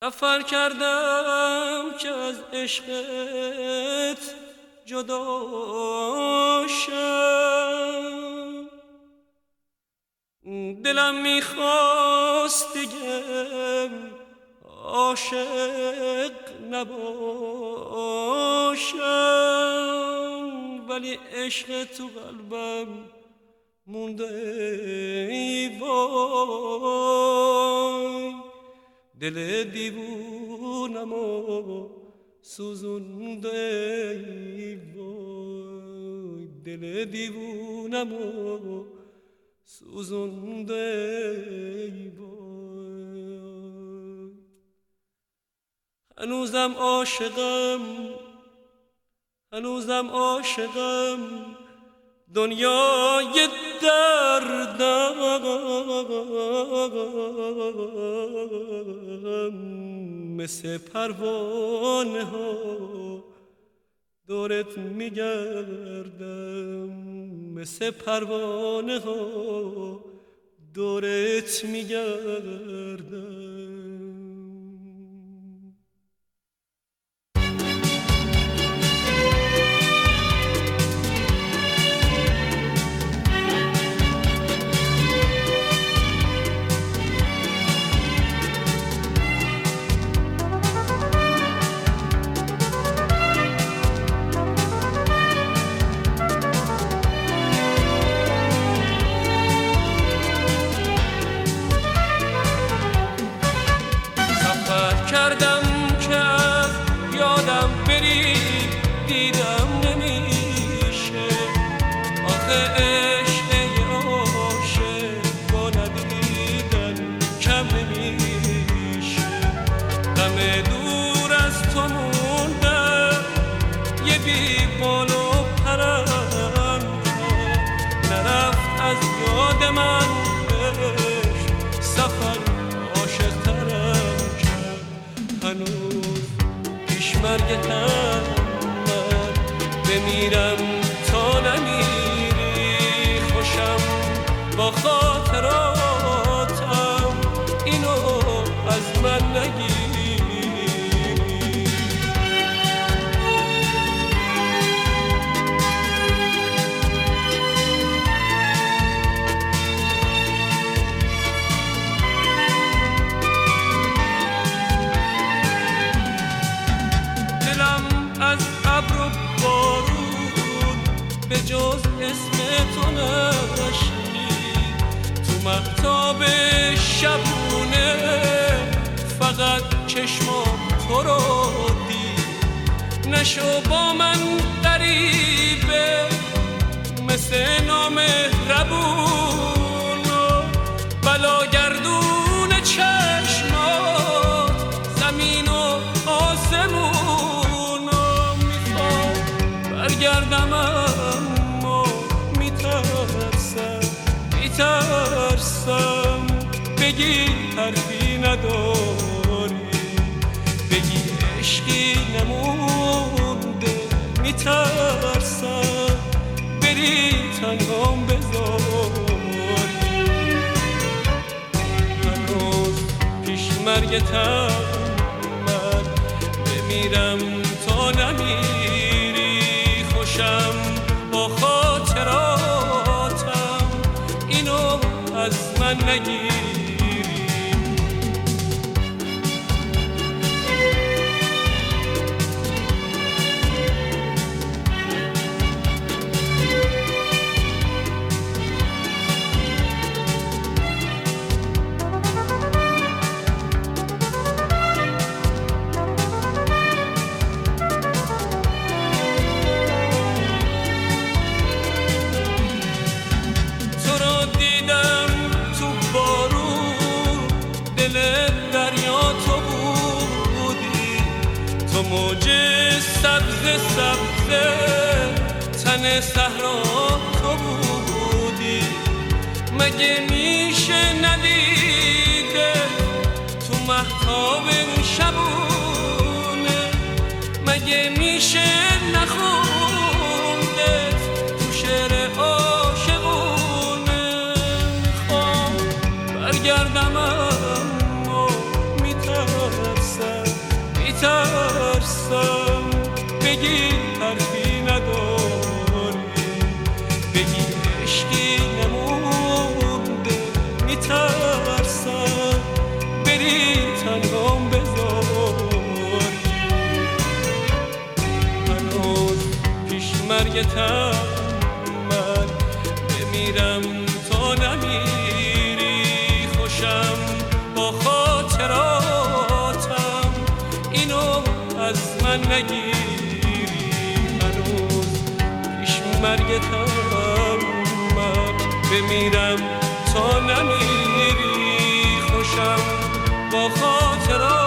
سفر کردم که از عشقت جدا شم، دلم میخواست دیگه عاشق نباشم، ولی عشق تو قلبم مونده ای وای، دل دیوونمو سوزونده ای وای، دل دیوونمو سوزونده ای وای. هنوزم عاشقم دنیای دردم، مثل پروانه ها دورت میگردم، مثل پروانه ها دورت میگردم. مرگتم من بمیرم تا نمیری، خوشم با خاطراتم اینو از من نگیری. به جز اسم تو نشنید تو مهتاب شبونه، فقط چشمم تو رو دید. نشو با من غریبه مثل نامهربون، بلاگردون چشمات زمین و آسمون. میخوام برگردم اما میترسم بگی حرفی نداری، بگی عشقی نمونده. میترسم بری تنهام بذاری، هنوز پیش مرگتم من بمیرم تا نمیری، خوشم با خاطراتم اینو از من نگیری. تو موج سبز تن صحرا تو بودی، مگه میشه ندیده تو مهتاب شبونه، مگه میشه نخونده تو شعر عاشقونه. میخوام برگردم اما میترسم میترسم بگی حرفی نداری، بگی عشقی نمونده، میترسم بری تنهام بذاری. هنوز پیش مرگتم من بمیرم تا نمیری، خوشم با خاطراتم اینو از من نگیری. هنوز پیش مرگتم من بمیرم تا نمیری، خوشم با خاطراتم